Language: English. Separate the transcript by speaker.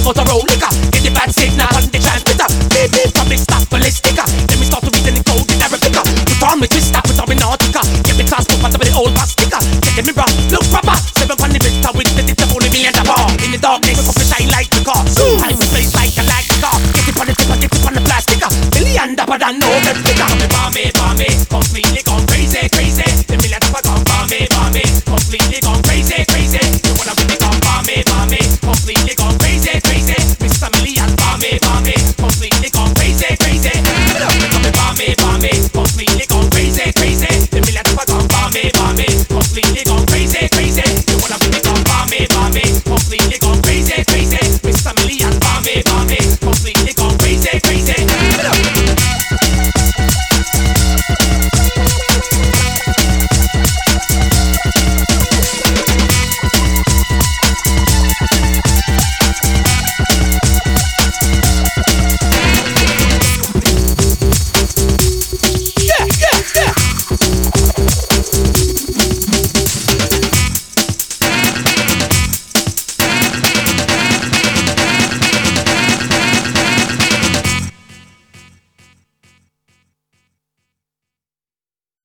Speaker 1: out a roll liquor. Get the bad signal on the transmitter. Baby, public stop ballistic. Then we start to read in the code in Arabic. Put on me twister, put on me nautica. Get the class put on the old plastica. Check the mirror, look proper. 7 on the bitter with the tip only me and the bar. In the darkness, we come shine like the car. High place like a light car. Get it on the tip on the plastic. Million dapper than no replica. Me